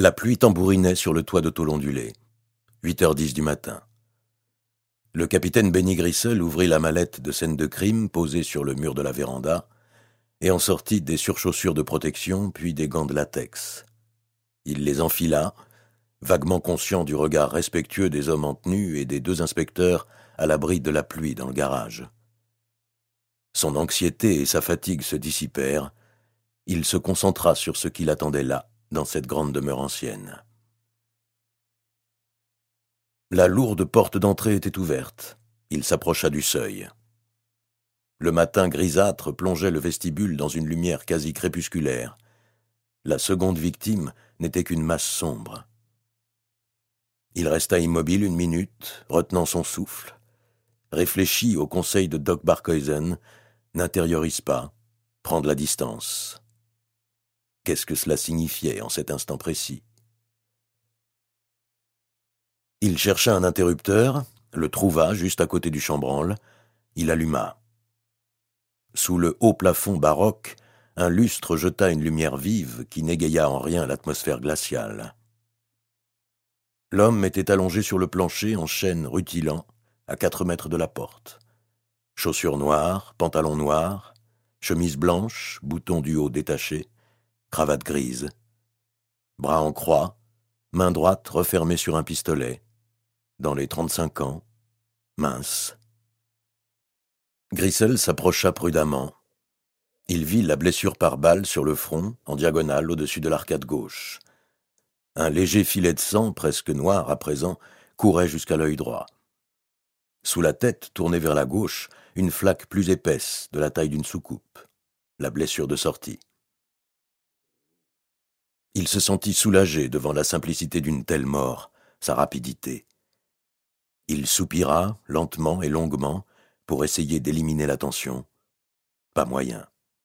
La pluie tambourinait sur le toit de tôle ondulé. 8h10 du matin. Le capitaine Benny Grissel ouvrit la mallette de scène de crime posée sur le mur de la véranda et en sortit des surchaussures de protection puis des gants de latex. Il les enfila, vaguement conscient du regard respectueux des hommes en tenue et des 2 inspecteurs à l'abri de la pluie dans le garage. Son anxiété et sa fatigue se dissipèrent. Il se concentra sur ce qui l'attendait là, dans cette grande demeure ancienne. La lourde porte d'entrée était ouverte. Il s'approcha du seuil. Le matin grisâtre plongeait le vestibule dans une lumière quasi crépusculaire. La seconde victime n'était qu'une masse sombre. Il resta immobile 1 minute, retenant son souffle, réfléchit au conseil de Doc Barkhuizen, n'intériorise pas, prends de la distance. Qu'est-ce que cela signifiait en cet instant précis? Il chercha un interrupteur, le trouva juste à côté du chambranle, il alluma. Sous le haut plafond baroque, un lustre jeta une lumière vive qui n'égaya en rien l'atmosphère glaciale. L'homme était allongé sur le plancher en chêne rutilant, à 4 mètres de la porte. Chaussures noires, pantalon noir, chemise blanche, boutons du haut détachés, cravate grise. Bras en croix, main droite refermée sur un pistolet. Dans les 35 ans, mince. Grissel s'approcha prudemment. Il vit la blessure par balle sur le front, en diagonale au-dessus de l'arcade gauche. Un léger filet de sang, presque noir à présent, courait jusqu'à l'œil droit. Sous la tête, tournée vers la gauche, une flaque plus épaisse, de la taille d'une soucoupe. La blessure de sortie. Il se sentit soulagé devant la simplicité d'une telle mort, sa rapidité. Il soupira, lentement et longuement, pour essayer d'éliminer la tension. Pas moyen.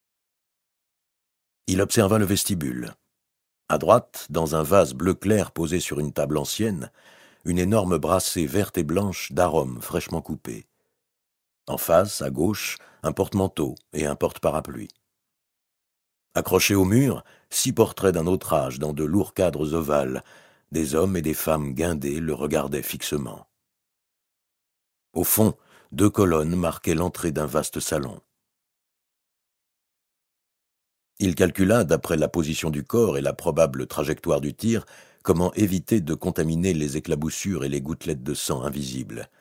Il observa le vestibule. À droite, dans un vase bleu clair posé sur une table ancienne, une énorme brassée verte et blanche d'arômes fraîchement coupés. En face, à gauche, un porte-manteau et un porte-parapluie. Accrochés au mur, 6 portraits d'un autre âge dans de lourds cadres ovales. Des hommes et des femmes guindés le regardaient fixement. Au fond, 2 colonnes marquaient l'entrée d'un vaste salon. Il calcula, d'après la position du corps et la probable trajectoire du tir, comment éviter de contaminer les éclaboussures et les gouttelettes de sang invisibles.